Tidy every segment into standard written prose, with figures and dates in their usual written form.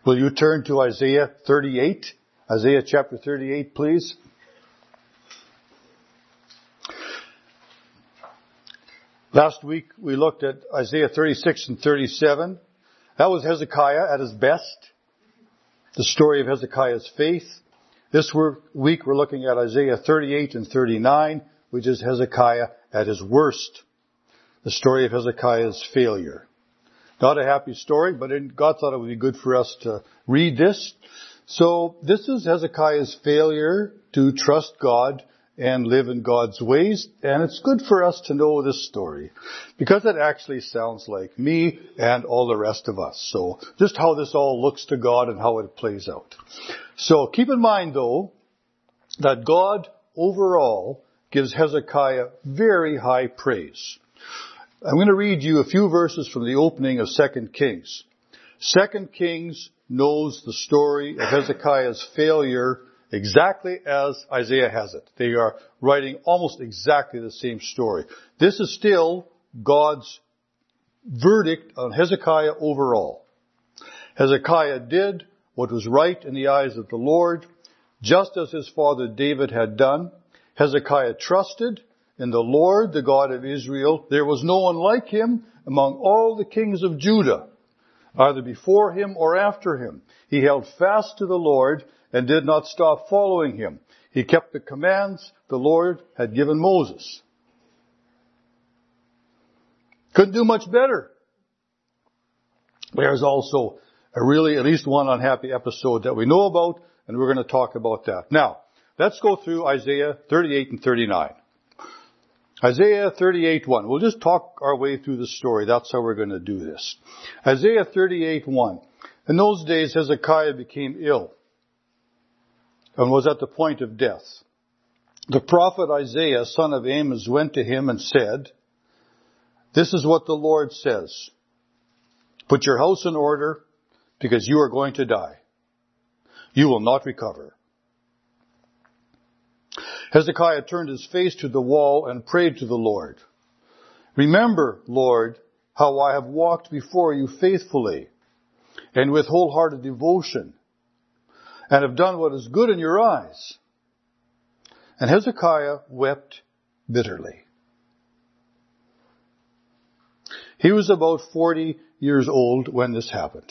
Will you turn to Isaiah 38? Isaiah chapter 38, please. Last week we looked at Isaiah 36 and 37. That was Hezekiah at his best. The story of Hezekiah's faith. This week we're looking at Isaiah 38 and 39, which is Hezekiah at his worst. The story of Hezekiah's failure. Not a happy story, but God thought it would be good for us to read this. So this is Hezekiah's failure to trust God and live in God's ways. And it's good for us to know this story because it actually sounds like me and all the rest of us. So just how this all looks to God and how it plays out. So keep in mind though that God overall gives Hezekiah very high praise. I'm going to read you a few verses from the opening of 2 Kings. 2 Kings knows the story of Hezekiah's failure exactly as Isaiah has it. They are writing almost exactly the same story. This is still God's verdict on Hezekiah overall. Hezekiah did what was right in the eyes of the Lord, just as his father David had done. Hezekiah trusted in the Lord, the God of Israel. There was no one like him among all the kings of Judah, either before him or after him. He held fast to the Lord and did not stop following him. He kept the commands the Lord had given Moses. Couldn't do much better. There's also at least one unhappy episode that we know about, and we're going to talk about that. Now, let's go through Isaiah 38 and 39. Isaiah 38:1. We'll just talk our way through the story. That's how we're going to do this. Isaiah 38:1. In those days, Hezekiah became ill and was at the point of death. The prophet Isaiah, son of Amos, went to him and said, "This is what the Lord says. Put your house in order because you are going to die. You will not recover." Hezekiah turned his face to the wall and prayed to the Lord. "Remember, Lord, how I have walked before you faithfully and with wholehearted devotion and have done what is good in your eyes." And Hezekiah wept bitterly. He was about 40 years old when this happened.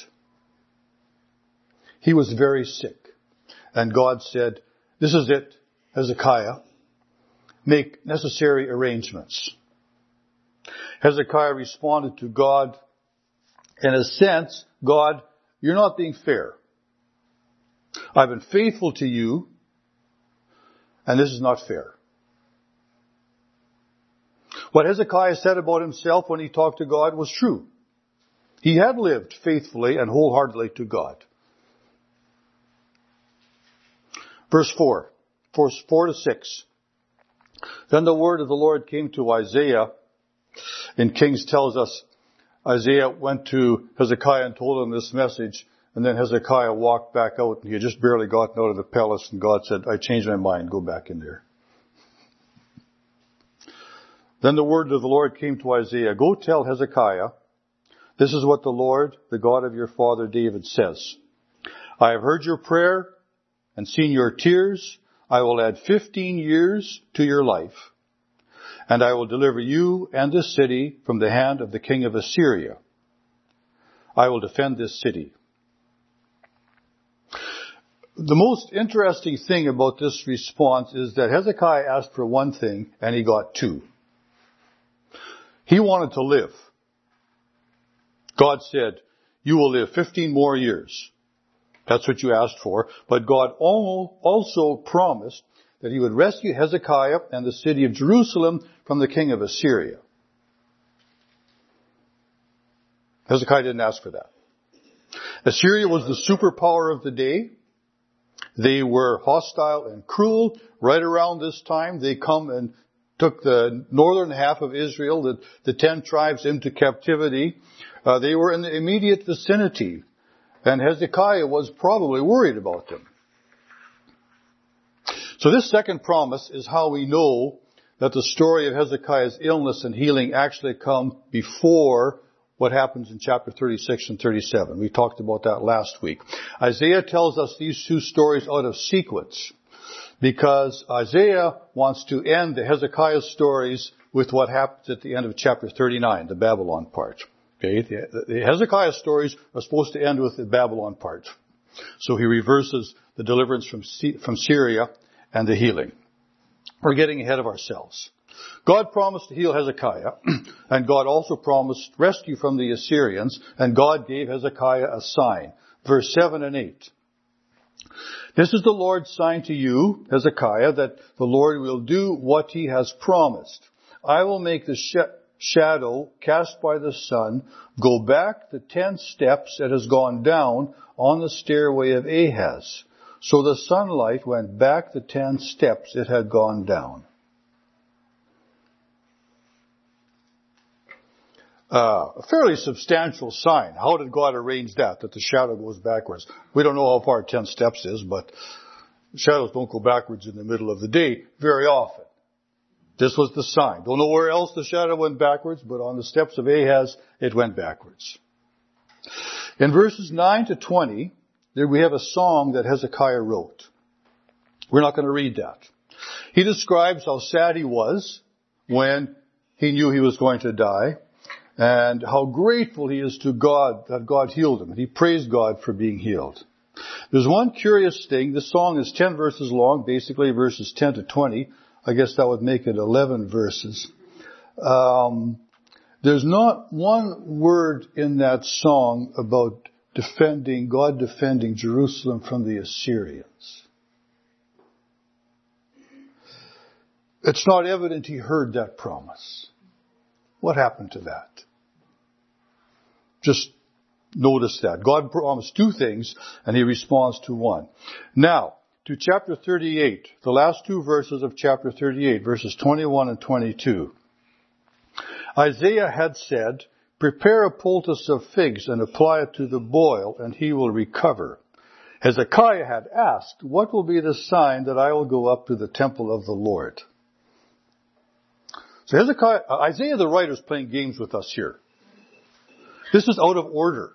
He was very sick. And God said, "This is it, Hezekiah. Make necessary arrangements." Hezekiah responded to God, in a sense, "God, you're not being fair. I've been faithful to you, and this is not fair." What Hezekiah said about himself when he talked to God was true. He had lived faithfully and wholeheartedly to God. Verse 4 to 6. Then the word of the Lord came to Isaiah. In Kings tells us Isaiah went to Hezekiah and told him this message. And then Hezekiah walked back out and he had just barely gotten out of the palace. And God said, "I changed my mind. Go back in there." Then the word of the Lord came to Isaiah. "Go tell Hezekiah, this is what the Lord, the God of your father David says. I have heard your prayer and seen your tears. I will add 15 years to your life, and I will deliver you and this city from the hand of the king of Assyria. I will defend this city." The most interesting thing about this response is that Hezekiah asked for one thing and he got two. He wanted to live. God said, "You will live 15 more years." That's what you asked for. But God also promised that he would rescue Hezekiah and the city of Jerusalem from the king of Assyria. Hezekiah didn't ask for that. Assyria was the superpower of the day. They were hostile and cruel. Right around this time, they come and took the northern half of Israel, the 10 tribes, into captivity. They were in the immediate vicinity. And Hezekiah was probably worried about them. So this second promise is how we know that the story of Hezekiah's illness and healing actually come before what happens in chapter 36 and 37. We talked about that last week. Isaiah tells us these two stories out of sequence because Isaiah wants to end the Hezekiah stories with what happens at the end of chapter 39, the Babylon part. Okay, the Hezekiah stories are supposed to end with the Babylon part. So he reverses the deliverance from Syria and the healing. We're getting ahead of ourselves. God promised to heal Hezekiah, and God also promised rescue from the Assyrians, and God gave Hezekiah a sign. Verse 7 and 8. This is the Lord's sign to you, Hezekiah, that the Lord will do what he has promised. I will make the shadow cast by the sun go back the 10 steps it has gone down on the stairway of Ahaz. So the sunlight went back the 10 steps it had gone down. A fairly substantial sign. How did God arrange that the shadow goes backwards? We don't know how far 10 steps is, but shadows don't go backwards in the middle of the day very often. This was the sign. Don't know where else the shadow went backwards, but on the steps of Ahaz, it went backwards. In verses 9 to 20, there we have a song that Hezekiah wrote. We're not going to read that. He describes how sad he was when he knew he was going to die, and how grateful he is to God that God healed him. And he praised God for being healed. There's one curious thing. This song is 10 verses long, basically verses 10 to 20. I guess that would make it 11 verses. There's not one word in that song about God defending Jerusalem from the Assyrians. It's not evident he heard that promise. What happened to that? Just notice that. God promised two things, and he responds to one. Now, to chapter 38, the last two verses of chapter 38, verses 21 and 22. Isaiah had said, prepare a poultice of figs and apply it to the boil, and he will recover. Hezekiah had asked, what will be the sign that I will go up to the temple of the Lord? So Isaiah the writer is playing games with us here. This is out of order.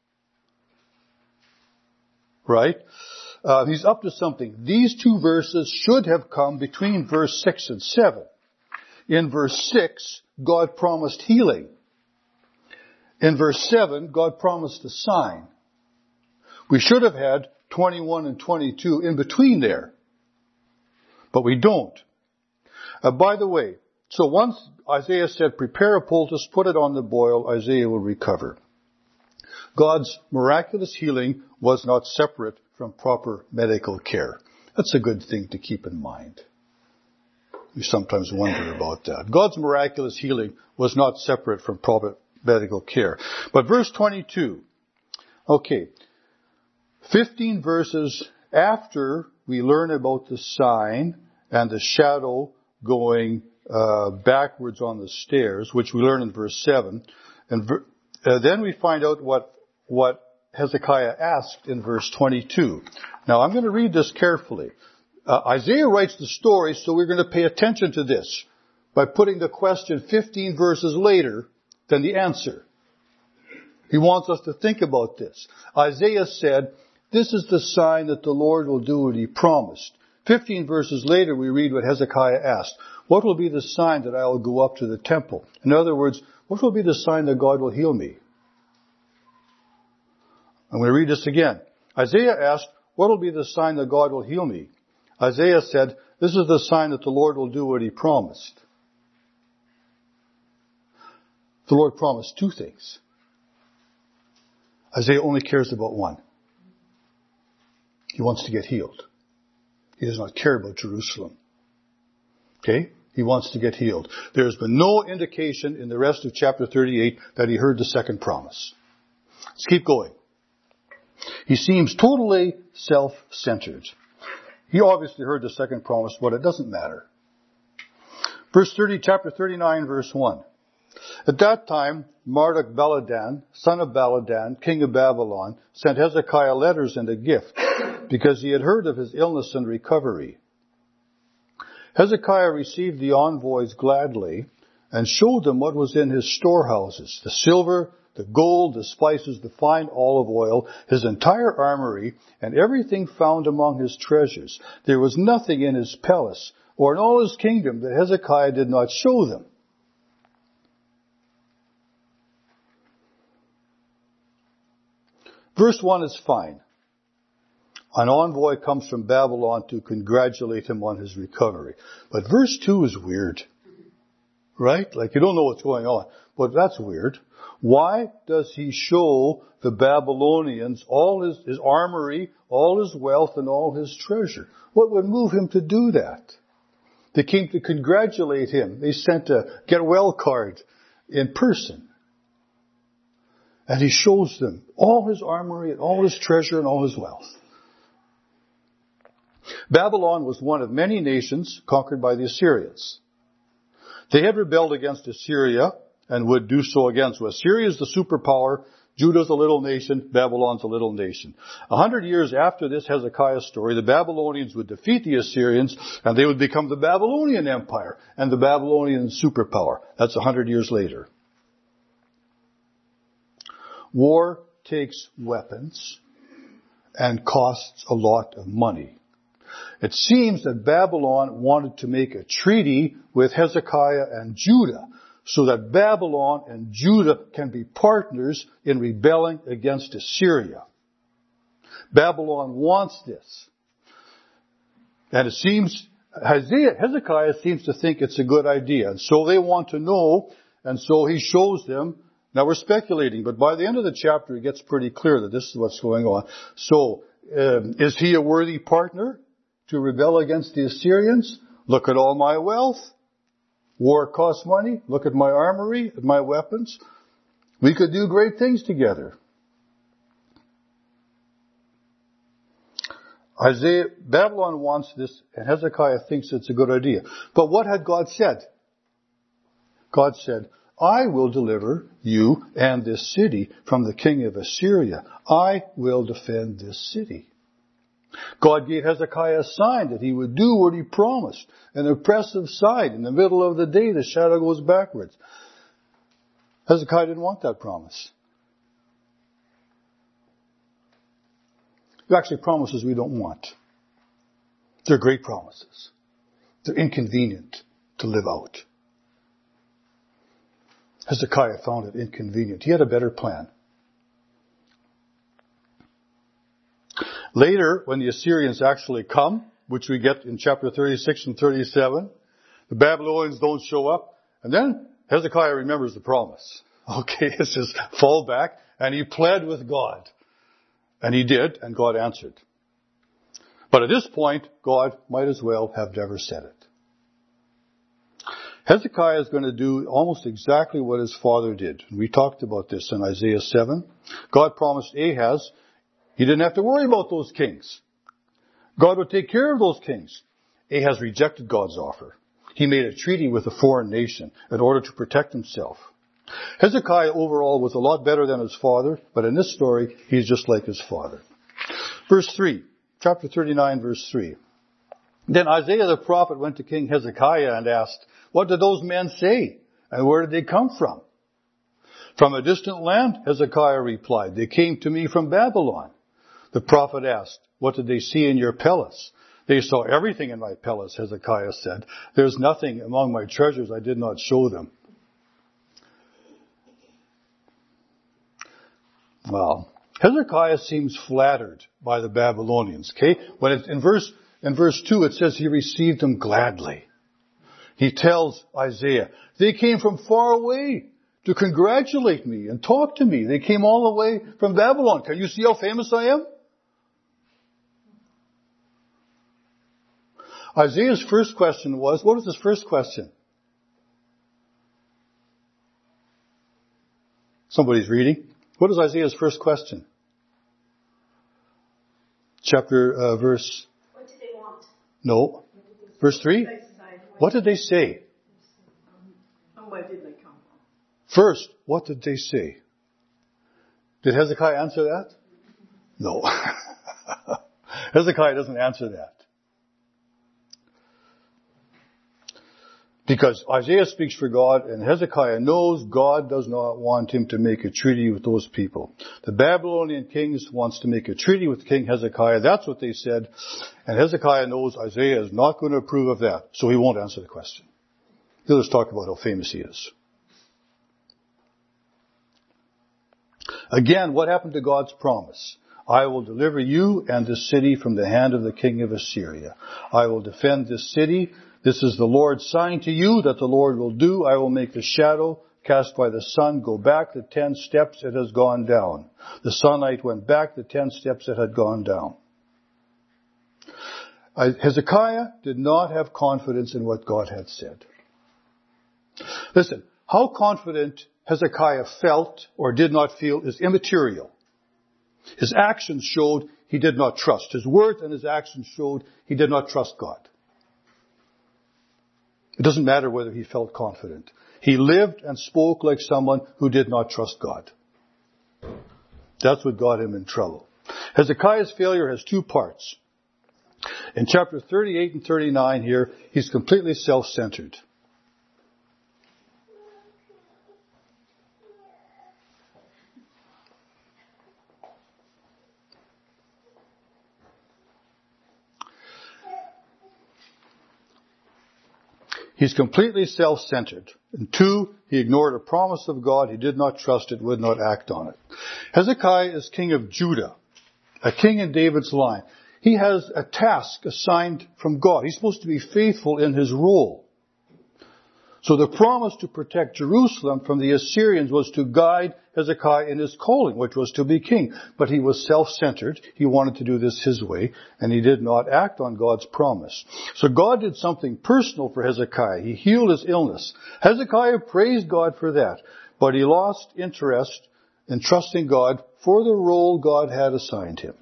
Right? He's up to something. These two verses should have come between verse 6 and 7. In verse 6, God promised healing. In verse 7, God promised a sign. We should have had 21 and 22 in between there. But we don't. By the way, so once Isaiah said, prepare a poultice, put it on the boil, Isaiah will recover. God's miraculous healing was not separate from proper medical care. That's a good thing to keep in mind. We sometimes wonder about that. God's miraculous healing was not separate from proper medical care. But verse 22. Okay. 15 verses after we learn about the sign and the shadow going backwards on the stairs, which we learn in verse 7. And then we find out what Hezekiah asked in verse 22. Now, I'm going to read this carefully. Isaiah writes the story, so we're going to pay attention to this by putting the question 15 verses later than the answer. He wants us to think about this. Isaiah said, this is the sign that the Lord will do what he promised. 15 verses later, we read what Hezekiah asked. What will be the sign that I will go up to the temple? In other words, what will be the sign that God will heal me? I'm going to read this again. Isaiah asked, what will be the sign that God will heal me? Isaiah said, this is the sign that the Lord will do what he promised. The Lord promised two things. Isaiah only cares about one. He wants to get healed. He does not care about Jerusalem. Okay? He wants to get healed. There has been no indication in the rest of chapter 38 that he heard the second promise. Let's keep going. He seems totally self-centered. He obviously heard the second promise, but it doesn't matter. Chapter 39, verse 1. At that time, Marduk-Baladan, son of Baladan, king of Babylon, sent Hezekiah letters and a gift, because he had heard of his illness and recovery. Hezekiah received the envoys gladly and showed them what was in his storehouses, the silver, the gold, the spices, the fine olive oil, his entire armory, and everything found among his treasures. There was nothing in his palace or in all his kingdom that Hezekiah did not show them. Verse 1 is fine. An envoy comes from Babylon to congratulate him on his recovery. But verse 2 is weird. Right? Like you don't know what's going on. But that's weird. Why does he show the Babylonians all his armory, all his wealth, and all his treasure? What would move him to do that? They came to congratulate him. They sent a get well card in person. And he shows them all his armory and all his treasure and all his wealth. Babylon was one of many nations conquered by the Assyrians. They had rebelled against Assyria and would do so again. So Assyria is the superpower, Judah's a little nation, Babylon's a little nation. 100 years after this Hezekiah story, the Babylonians would defeat the Assyrians and they would become the Babylonian Empire and the Babylonian superpower. That's 100 years later. War takes weapons and costs a lot of money. It seems that Babylon wanted to make a treaty with Hezekiah and Judah so that Babylon and Judah can be partners in rebelling against Assyria. Babylon wants this. And it seems, Hezekiah seems to think it's a good idea. And so they want to know, and so he shows them. Now we're speculating, but by the end of the chapter it gets pretty clear that this is what's going on. So, is he a worthy partner to rebel against the Assyrians? Look at all my wealth. War costs money. Look at my armory, at my weapons. We could do great things together. Babylon wants this, and Hezekiah thinks it's a good idea. But what had God said? God said, I will deliver you and this city from the king of Assyria. I will defend this city. God gave Hezekiah a sign that he would do what he promised. An impressive sight. In the middle of the day, the shadow goes backwards. Hezekiah didn't want that promise. They're actually promises we don't want. They're great promises. They're inconvenient to live out. Hezekiah found it inconvenient. He had a better plan. Later, when the Assyrians actually come, which we get in chapter 36 and 37, the Babylonians don't show up, and then Hezekiah remembers the promise. Okay, it says, fall back, and he pled with God. And he did, and God answered. But at this point, God might as well have never said it. Hezekiah is going to do almost exactly what his father did. We talked about this in Isaiah 7. God promised Ahaz he didn't have to worry about those kings. God would take care of those kings. Ahaz rejected God's offer. He made a treaty with a foreign nation in order to protect himself. Hezekiah overall was a lot better than his father, but in this story, he's just like his father. Verse 3, chapter 39, verse 3. Then Isaiah the prophet went to King Hezekiah and asked, what did those men say? And where did they come from? From a distant land, Hezekiah replied. They came to me from Babylon. The prophet asked, what did they see in your palace? They saw everything in my palace, Hezekiah said. There's nothing among my treasures I did not show them. Well, Hezekiah seems flattered by the Babylonians. Okay, when in verse 2 it says he received them gladly. He tells Isaiah, they came from far away to congratulate me and talk to me. They came all the way from Babylon. Can you see how famous I am? Isaiah's first question was, what was his first question? Somebody's reading. What is Isaiah's first question? Verse... What did they want? No. Verse 3? What did they say? Where did they come from? First, what did they say? Did Hezekiah answer that? No. Hezekiah doesn't answer that. Because Isaiah speaks for God, and Hezekiah knows God does not want him to make a treaty with those people. The Babylonian king wants to make a treaty with King Hezekiah. That's what they said. And Hezekiah knows Isaiah is not going to approve of that, so he won't answer the question. He'll just talk about how famous he is. Again, what happened to God's promise? I will deliver you and this city from the hand of the king of Assyria. I will defend this city. This is the Lord's sign to you that the Lord will do. I will make the shadow cast by the sun go back the 10 steps it has gone down. The sunlight went back the 10 steps it had gone down. Hezekiah did not have confidence in what God had said. Listen, how confident Hezekiah felt or did not feel is immaterial. His actions showed he did not trust. His words and his actions showed he did not trust God. It doesn't matter whether he felt confident. He lived and spoke like someone who did not trust God. That's what got him in trouble. Hezekiah's failure has two parts. In chapter 38 and 39 here, he's completely self-centered. He's completely self-centered. And 2, he ignored a promise of God. He did not trust it, would not act on it. Hezekiah is king of Judah, a king in David's line. He has a task assigned from God. He's supposed to be faithful in his role. So the promise to protect Jerusalem from the Assyrians was to guide Hezekiah in his calling, which was to be king. But he was self-centered. He wanted to do this his way, and he did not act on God's promise. So God did something personal for Hezekiah. He healed his illness. Hezekiah praised God for that, but he lost interest in trusting God for the role God had assigned him.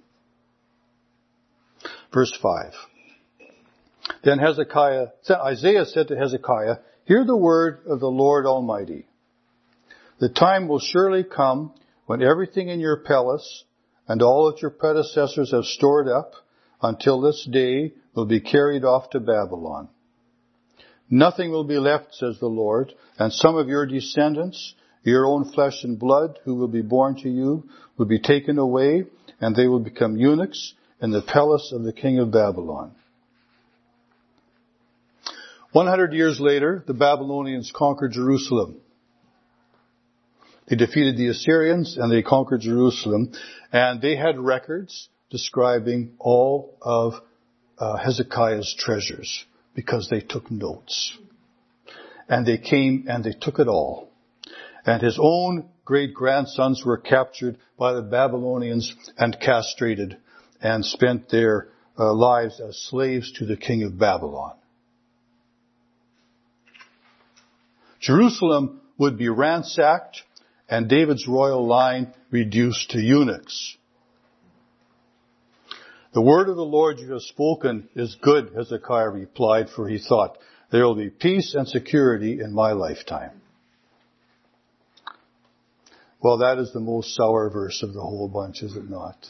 Verse 5. Then Isaiah said to Hezekiah, "Hear the word of the Lord Almighty. The time will surely come when everything in your palace and all that your predecessors have stored up until this day will be carried off to Babylon. Nothing will be left, says the Lord, and some of your descendants, your own flesh and blood, who will be born to you, will be taken away, and they will become eunuchs in the palace of the king of Babylon." 100 years later, the Babylonians conquered Jerusalem. They defeated the Assyrians and they conquered Jerusalem. And they had records describing all of Hezekiah's treasures because they took notes. And they came and they took it all. And his own great-grandsons were captured by the Babylonians and castrated and spent their lives as slaves to the king of Babylon. Jerusalem would be ransacked and David's royal line reduced to eunuchs. "The word of the Lord you have spoken is good," Hezekiah replied, for he thought, "there will be peace and security in my lifetime." Well, that is the most sour verse of the whole bunch, is it not?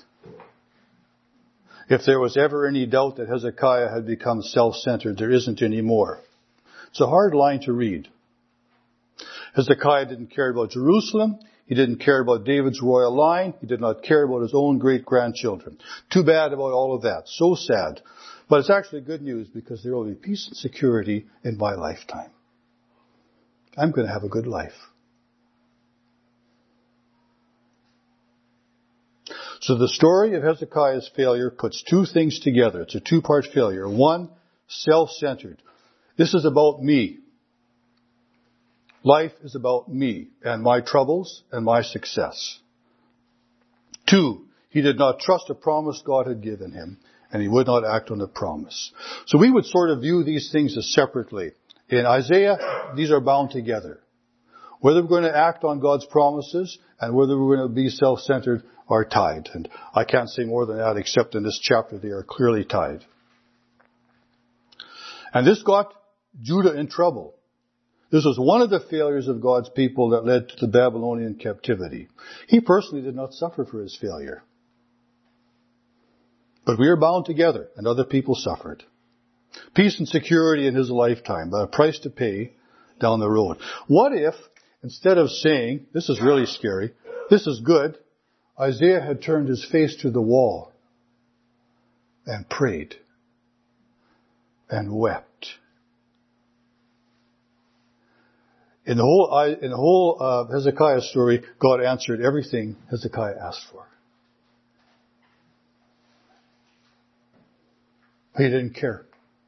If there was ever any doubt that Hezekiah had become self-centered, there isn't any more. It's a hard line to read. Hezekiah didn't care about Jerusalem. He didn't care about David's royal line. He did not care about his own great-grandchildren. Too bad about all of that. So sad. But it's actually good news because there will be peace and security in my lifetime. I'm going to have a good life. So the story of Hezekiah's failure puts two things together. It's a two-part failure. 1, self-centered. This is about me. Life is about me and my troubles and my success. 2, he did not trust a promise God had given him, and he would not act on the promise. So we would sort of view these things as separately. In Isaiah, these are bound together. Whether we're going to act on God's promises and whether we're going to be self-centered are tied. And I can't say more than that, except in this chapter they are clearly tied. And this got Judah in trouble. This was one of the failures of God's people that led to the Babylonian captivity. He personally did not suffer for his failure. But we are bound together, and other people suffered. Peace and security in his lifetime, but a price to pay down the road. What if, instead of saying, this is really scary, this is good, Isaiah had turned his face to the wall and prayed and wept? In the whole Hezekiah story, God answered everything Hezekiah asked for. He didn't care.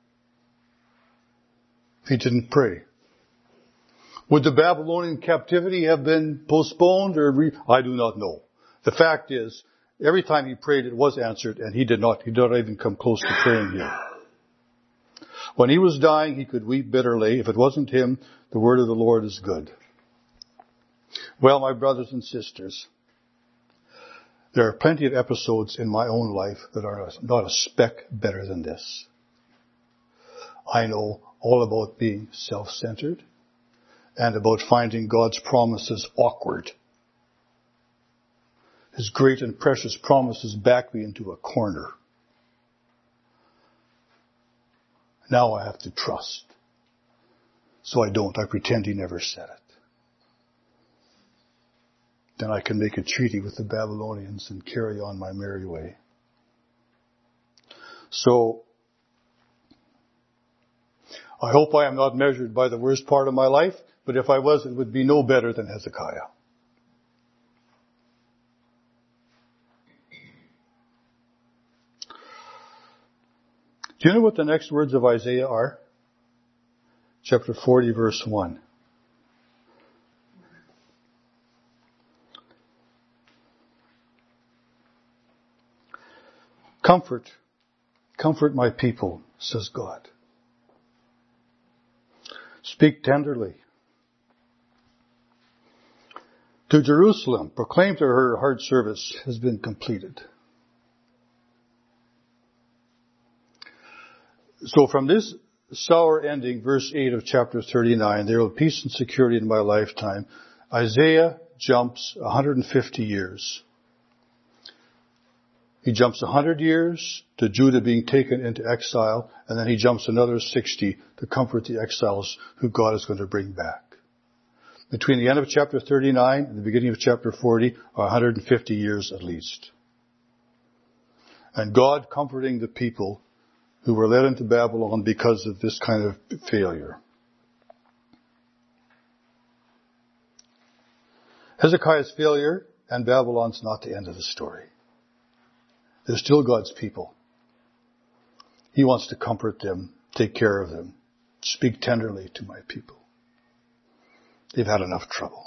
He didn't pray. Would the Babylonian captivity have been postponed I do not know. The fact is, every time he prayed, it was answered, and he did not even come close to praying here. When he was dying, he could weep bitterly. If it wasn't him, the word of the Lord is good. Well, my brothers and sisters, there are plenty of episodes in my own life that are not a speck better than this. I know all about being self-centered and about finding God's promises awkward. His great and precious promises back me into a corner. Now I have to trust. So I don't. I pretend he never said it. Then I can make a treaty with the Babylonians and carry on my merry way. So, I hope I am not measured by the worst part of my life, but if I was, it would be no better than Hezekiah. Do you know what the next words of Isaiah are? Chapter 40, verse 1. Comfort my people, says God. Speak tenderly. To Jerusalem, proclaim to her hard service has been completed. So from this sour ending, verse 8 of chapter 39, there will be peace and security in my lifetime. Isaiah jumps 150 years. He jumps 100 years to Judah being taken into exile, and then he jumps another 60 to comfort the exiles who God is going to bring back. Between the end of chapter 39 and the beginning of chapter 40 are 150 years at least. And God comforting the people who were led into Babylon because of this kind of failure. Hezekiah's failure and Babylon's not the end of the story. They're still God's people. He wants to comfort them, take care of them, speak tenderly to my people. They've had enough trouble.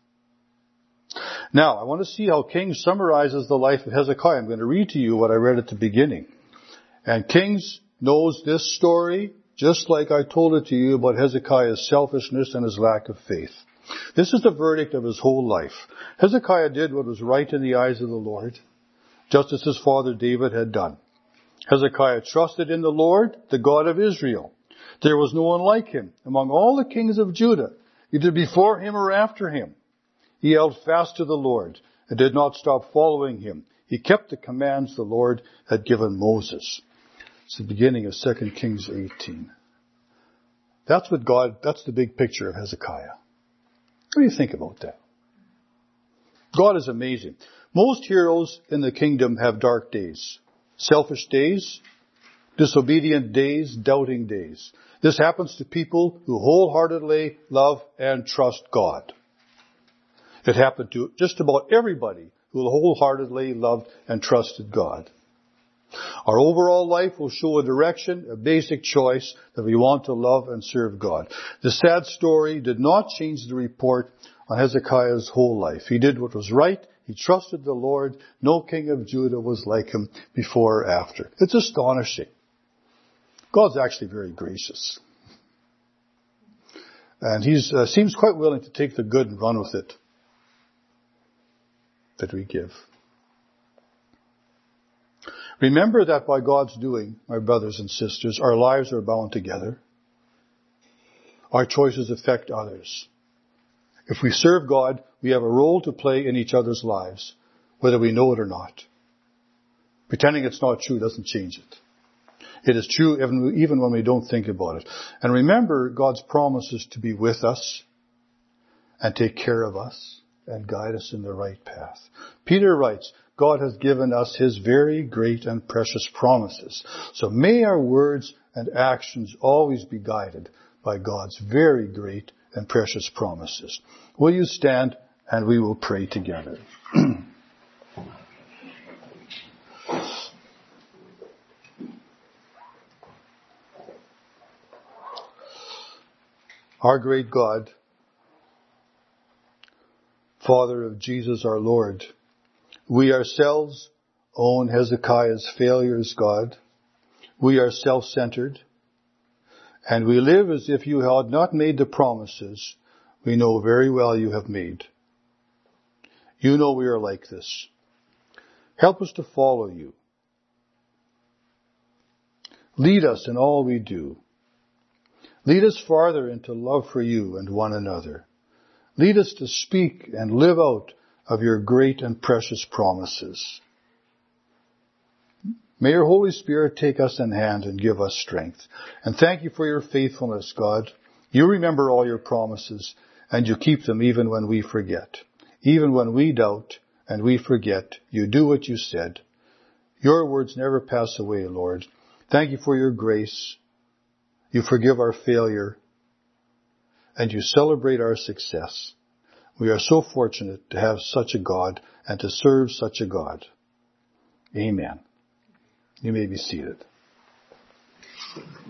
Now, I want to see how Kings summarizes the life of Hezekiah. I'm going to read to you what I read at the beginning. And Kings knows this story just like I told it to you about Hezekiah's selfishness and his lack of faith. This is the verdict of his whole life. Hezekiah did what was right in the eyes of the Lord, just as his father David had done. Hezekiah trusted in the Lord, the God of Israel. There was no one like him among all the kings of Judah, either before him or after him. He held fast to the Lord and did not stop following him. He kept the commands the Lord had given Moses. It's the beginning of 2 Kings 18. That's the big picture of Hezekiah. What do you think about that? God is amazing. Most heroes in the kingdom have dark days. Selfish days, disobedient days, doubting days. This happens to people who wholeheartedly love and trust God. It happened to just about everybody who wholeheartedly loved and trusted God. Our overall life will show a direction, a basic choice that we want to love and serve God. The sad story did not change the report on Hezekiah's whole life. He did what was right. He trusted the Lord. No king of Judah was like him before or after. It's astonishing. God's actually very gracious. And he seems quite willing to take the good and run with it that we give. Remember that by God's doing, my brothers and sisters, our lives are bound together. Our choices affect others. If we serve God, we have a role to play in each other's lives, whether we know it or not. Pretending it's not true doesn't change it. It is true even when we don't think about it. And remember God's promises to be with us and take care of us and guide us in the right path. Peter writes, God has given us his very great and precious promises. So may our words and actions always be guided by God's very great and precious promises. Will you stand and we will pray together. Our great God, Father of Jesus our Lord, we ourselves own Hezekiah's failures, God. We are self-centered, and we live as if you had not made the promises we know very well you have made. You know we are like this. Help us to follow you. Lead us in all we do. Lead us farther into love for you and one another. Lead us to speak and live out of your great and precious promises. May your Holy Spirit take us in hand and give us strength. And thank you for your faithfulness, God. You remember all your promises, and you keep them even when we forget. Even when we doubt and we forget, you do what you said. Your words never pass away, Lord. Thank you for your grace. You forgive our failure, and you celebrate our success. We are so fortunate to have such a God and to serve such a God. Amen. You may be seated.